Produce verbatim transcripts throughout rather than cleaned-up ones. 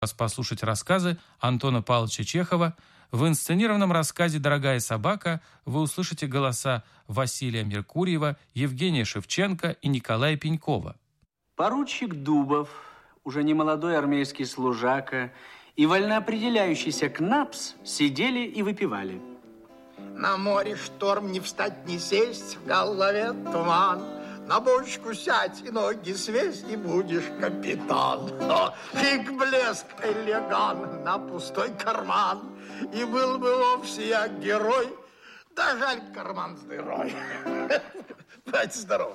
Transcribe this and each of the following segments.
вас послушать рассказы Антона Павловича Чехова. В инсценированном рассказе «Дорогая собака» вы услышите голоса Василия Меркурьева, Евгения Шевченко и Николая Пенькова. Поручик Дубов, уже не молодой армейский служака, и вольноопределяющийся Кнапс сидели и выпивали. На море шторм, не встать, не сесть, в голове туман. На бочку сядь и ноги свесь, и будешь капитан. О, фиг блеск, элеган на пустой карман. И был бы вовсе я герой, да жаль, карман с дырой. Братья, здорово.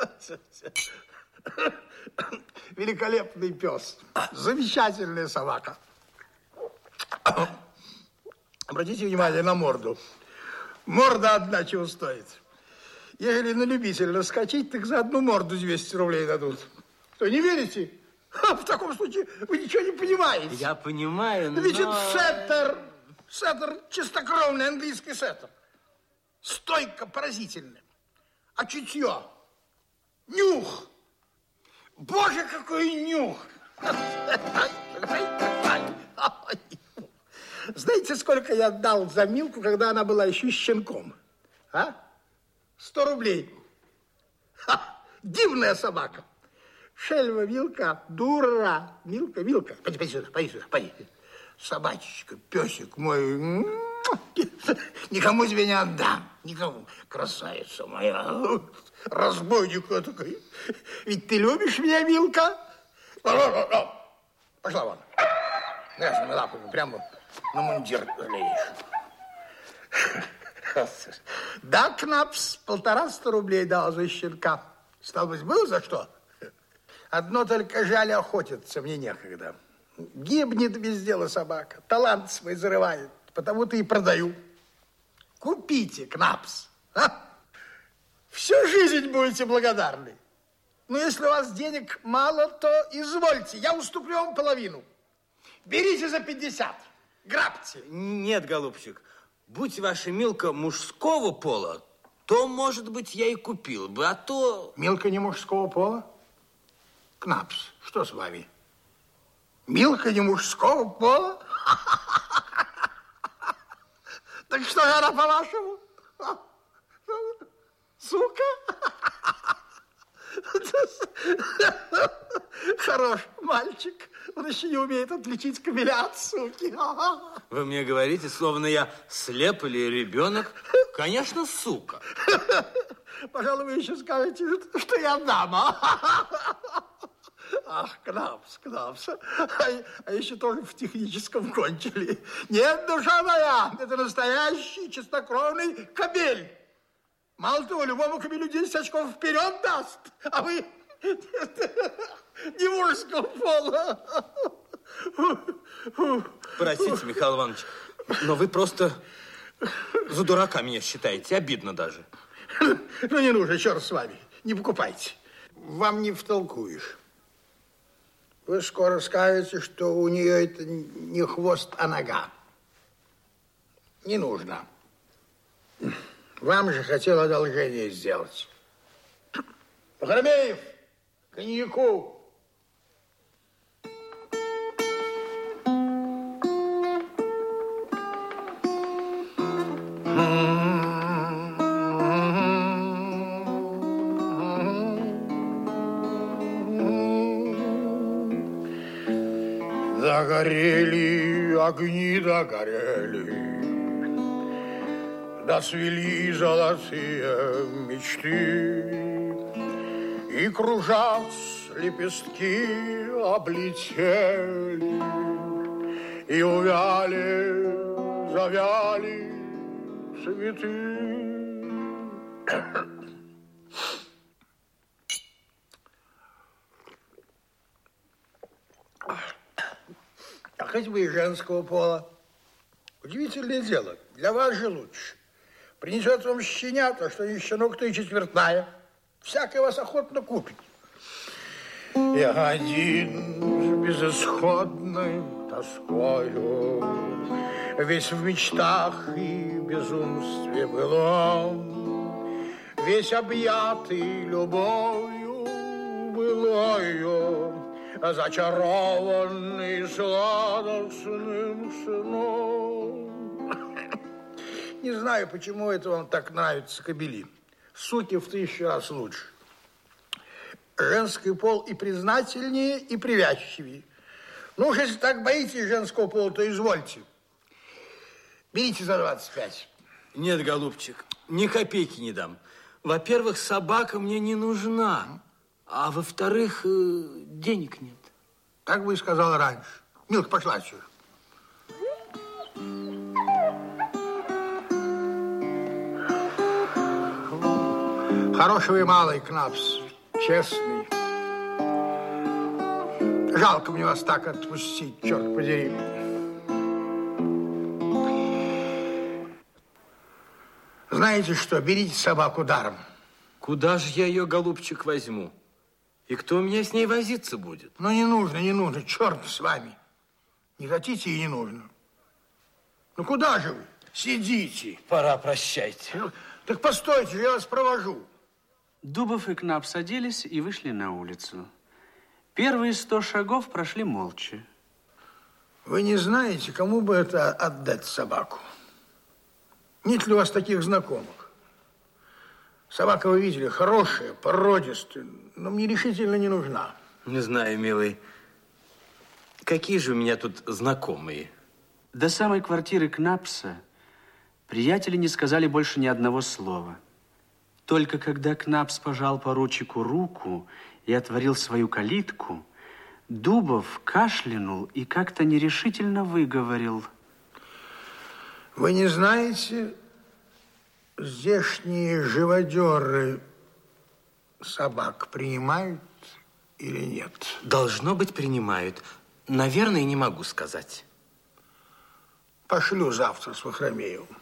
Великолепный пес, замечательная собака. Обратите внимание на морду. Морда одна чего стоит. Если на любителя раскачать, так за одну морду двести рублей дадут. Что, не верите? Ха, в таком случае вы ничего не понимаете. Я понимаю, но... Ведь это сеттер. Сеттер, чистокровный английский сеттер. Стойка поразительная. А чутье? Нюх. Боже, какой нюх. Знаете, сколько я дал за Милку, когда она была еще щенком? А? Сто рублей. Ха, дивная собака. Шельва, Милка, дура. Милка, Милка. Пойди, пойди сюда, пойди сюда, пойди. Собачечка, песик мой. Никому тебе не отдам. Никому. Красавица моя. Разбойник такой. Ведь ты любишь меня, Милка? Пошла вон. Ясными лапами прямо на мундир лезешь. Да, Кнапс, полтораста рублей дал за щенка. Стало быть, было за что? Одно только жаль, охотиться мне некогда. Гибнет без дела собака, талант свой зарывает, потому-то и продаю. Купите, Кнапс. А? Всю жизнь будете благодарны. Но если у вас денег мало, то извольте, я уступлю вам половину. Берите за пятьдесят, грабьте. Нет, голубчик. Будь ваша Милка мужского пола, то, может быть, я и купил бы, а то... Милка не мужского пола? Кнапс, что с вами? Милка не мужского пола? Так что же она, по-вашему? Сука? Хорош мальчик. Он еще не умеет отличить кобеля от суки. Вы мне говорите, словно я слеп или ребенок? Конечно, сука. Пожалуй, вы еще скажете, что я дама. Ах, Кнапс, Кнапс. А, а еще тоже в техническом кончили. Нет, душа моя, это настоящий чистокровный кобель. Мало того, любому кобелю десять очков вперед даст. А вы не мужского пола. Простите, Михаил Иванович, но вы просто за дурака меня считаете. Обидно даже. Ну, не нужно, черт с вами. Не покупайте. Вам не втолкуешь. Вы скоро скажете, что у нее это не хвост, а нога. Не нужно. Вам же хотел одолжение сделать. Пахромеев, коньяку. Догорели огни, догорели, да свели золотые мечты, и кружась лепестки облетели, и увяли, завяли цветы. А хоть бы и женского пола. Удивительное дело, для вас же лучше. Принесет вам щенята, что не щенок, то и четвертная. Всякий вас охотно купит. Я один с безысходной тоскою, весь в мечтах и безумстве былом, весь объятый любовью былою, зачарованный сладостным сном. Не знаю, почему это вам так нравится, кобели. Суки в тысячу раз лучше. Женский пол и признательнее, и привязчивее. Ну уж если так боитесь женского пола, то извольте. Берите за двадцать пять. Нет, голубчик, ни копейки не дам. Во-первых, собака мне не нужна. А во-вторых, денег нет. Как бы и сказал раньше. Милка, пошла отсюда. Хороший вы малый, Кнапс. Честный. Жалко мне вас так отпустить, черт подери. Знаете что, берите собаку даром. Куда же я ее, голубчик, возьму? И кто у меня с ней возиться будет? Ну, не нужно, не нужно, черт с вами. Не хотите и не нужно. Ну, куда же вы? Сидите. Пора, прощайте. Ну, так постойте, я вас провожу. Дубов и Кнап садились и вышли на улицу. Первые сто шагов прошли молча. Вы не знаете, кому бы это отдать собаку? Нет ли у вас таких знакомых? Собака, вы видели, хорошая, породистая, но мне решительно не нужна. Не знаю, милый. Какие же у меня тут знакомые? До самой квартиры Кнапса приятели не сказали больше ни одного слова. Только когда Кнапс пожал поручику руку и отворил свою калитку, Дубов кашлянул и как-то нерешительно выговорил: Вы не знаете, здешние живодеры собак принимают или нет? Должно быть, принимают. Наверное, не могу сказать. Пошлю завтра с Вахромеевым.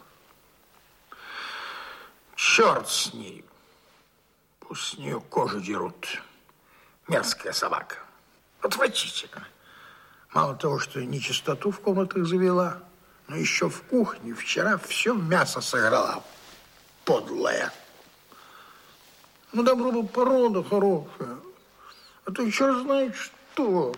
Черт с ней. Пусть с нее кожу дерут. Мерзкая собака. Отвратительно. Мало того, что нечистоту в комнатах завела, но еще в кухне вчера все мясо сожрала. Подлая. Ну, добро бы порода хорошая. А то черт знает что.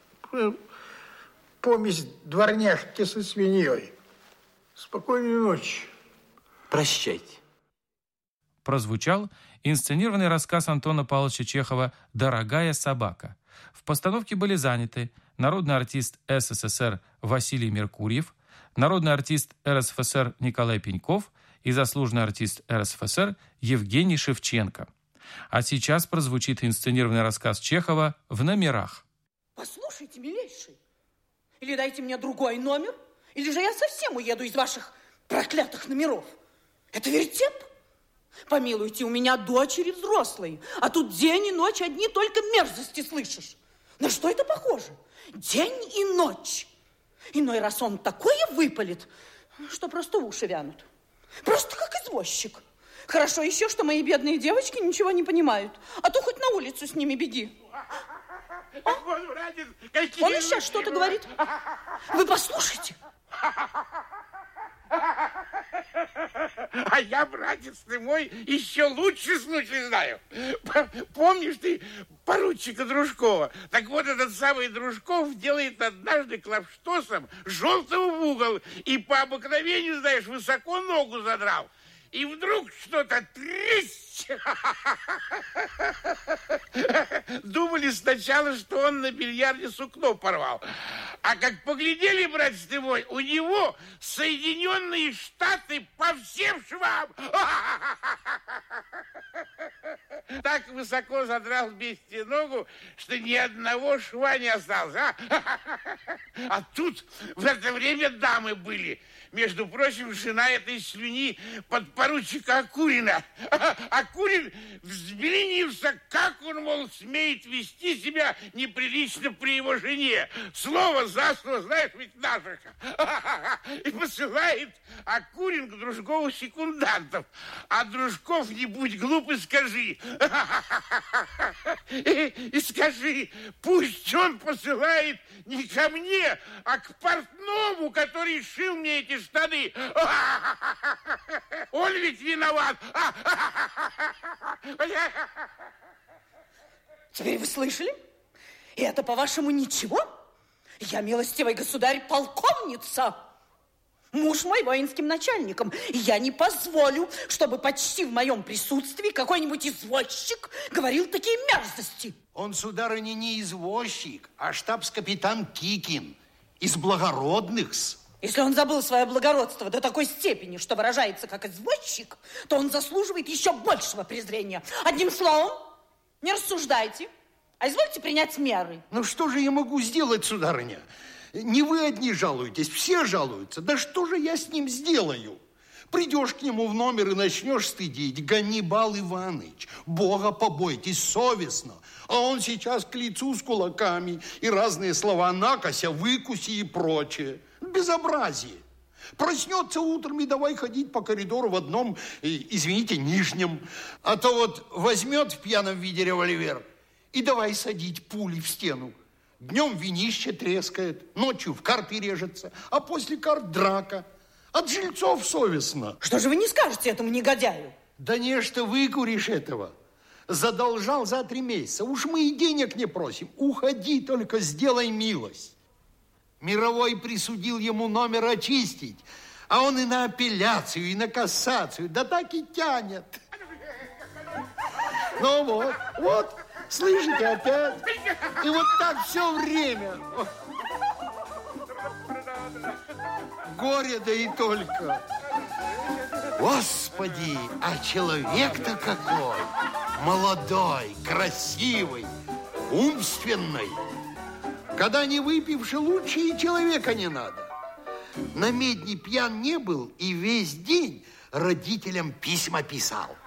Помесь дворняжки со свиньей. Спокойной ночи. Прощайте. Прозвучал инсценированный рассказ Антона Павловича Чехова «Дорогая собака». В постановке были заняты народный артист СССР Василий Меркурьев, народный артист РСФСР Николай Пеньков и заслуженный артист РСФСР Евгений Шевченко. А сейчас прозвучит инсценированный рассказ Чехова «В номерах». Послушайте, милейший, или дайте мне другой номер, или же я совсем уеду из ваших проклятых номеров. Это вертеп? Помилуйте, у меня дочери взрослые, а тут день и ночь одни только мерзости слышишь. На что это похоже? День и ночь. Иной раз он такое выпалит, что просто уши вянут. Просто как извозчик. Хорошо еще, что мои бедные девочки ничего не понимают, а то хоть на улицу с ними беги. А? Он и сейчас что-то говорит. Вы послушайте. А я, братец ты мой, еще лучший случай знаю. Помнишь ты поручика Дружкова? Так вот, этот самый Дружков делает однажды клапштосом желтого в угол и по обыкновению, знаешь, высоко ногу задрал. И вдруг что-то тресь. Думали сначала, что он на бильярде сукно порвал. А как поглядели, братец ты мой, у него Соединенные Штаты по всем швам. Так высоко задрал вместе ногу, что ни одного шва не осталось. А, а тут в это время дамы были. Между прочим, жена этой слюни подпоручика Акурина. Акурин взбеленился, как он, мол, смеет вести себя неприлично при его жене. Слово за слово, знаешь, ведь наших. И посылает Акурин к Дружкову секундантов. А Дружков, не будь глуп и скажи. И, и скажи, пусть он посылает не ко мне, а к портному, который шил мне эти штаны. Он ведь виноват. Теперь вы слышали? И это, по-вашему, ничего? Я, милостивый государь, полковница. Муж мой воинским начальником. И я не позволю, чтобы почти в моем присутствии какой-нибудь извозчик говорил такие мерзости. Он, сударыня, не извозчик, а штабс-капитан Кикин из благородных-с. Если он забыл свое благородство до такой степени, что выражается как извозчик, то он заслуживает еще большего презрения. Одним словом, не рассуждайте, а извольте принять меры. Ну что же я могу сделать, сударыня? Не вы одни жалуетесь, все жалуются. Да что же я с ним сделаю? Придешь к нему в номер и начнешь стыдить. Ганнибал Иванович, Бога побойтесь, совестно. А он сейчас к лицу с кулаками и разные слова накося, выкуси и прочее. Безобразие. Проснется утром и давай ходить по коридору в одном, извините, нижнем. А то вот возьмет в пьяном виде револьвер и давай садить пули в стену. Днем винище трескает, ночью в карты режется, а после карт драка. От жильцов совестно. Что же вы не скажете этому негодяю? Да не, что выкуришь этого. Задолжал за три месяца. Уж мы и денег не просим. Уходи, только сделай милость. Мировой присудил ему номер очистить, а он и на апелляцию, и на кассацию. Да так и тянет. Ну вот, вот, слышите опять? И вот так все время. Горе, да и только. Господи, а человек-то какой! Молодой, красивый, умственный. Когда не выпивши, лучше и человека не надо. На медне пьян не был и весь день родителям письма писал.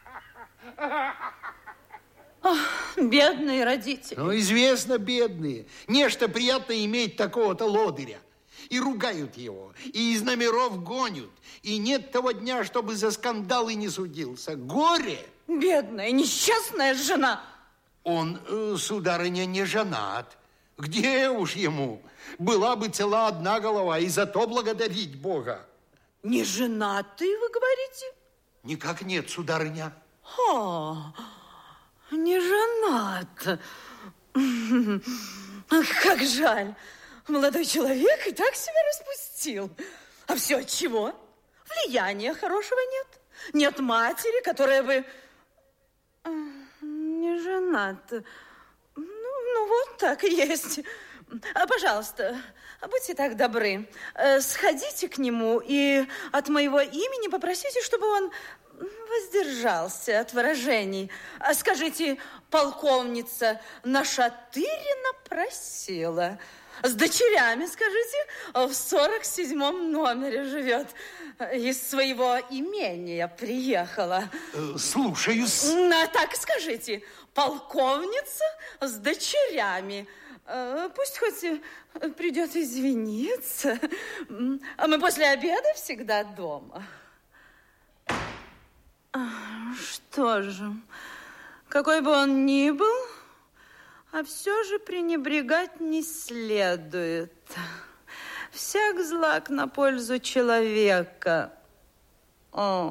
Ох, бедные родители. Ну, известно, бедные. Нечто приятно иметь такого-то лодыря. И ругают его, и из номеров гонят. И нет того дня, чтобы за скандалы не судился. Горе! Бедная, несчастная жена. Он, э, сударыня, не женат. Где уж ему? Была бы цела одна голова, и за то благодарить Бога. Не женатый, вы говорите? Никак нет, сударыня. О, не женат. Как жаль. Молодой человек и так себя распустил. А все от чего? Влияния хорошего нет. Нет матери, которая бы... Не женат. Ну, ну вот так и есть. А, пожалуйста, будьте так добры. Сходите к нему и от моего имени попросите, чтобы он воздержался от выражений. Скажите, полковница Нашатырина просила... С дочерями, скажите, в сорок седьмом номере живет. Из своего имения приехала. Слушаюсь. А так скажите, полковница с дочерями. Пусть хоть придет извиниться. А мы после обеда всегда дома. Что же, какой бы он ни был... А все же пренебрегать не следует. Всяк злак на пользу человека. О.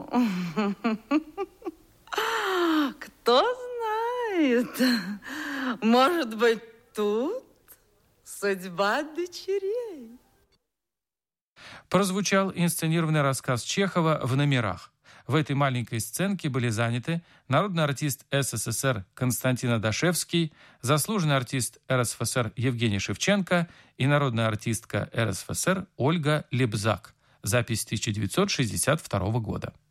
Кто знает, может быть, тут судьба дочерей. Прозвучал инсценированный рассказ Чехова «В номерах». В этой маленькой сценке были заняты народный артист СССР Константин Адашевский, заслуженный артист РСФСР Евгений Шевченко и народная артистка РСФСР Ольга Лебзак. Запись тысяча девятьсот шестьдесят второго года.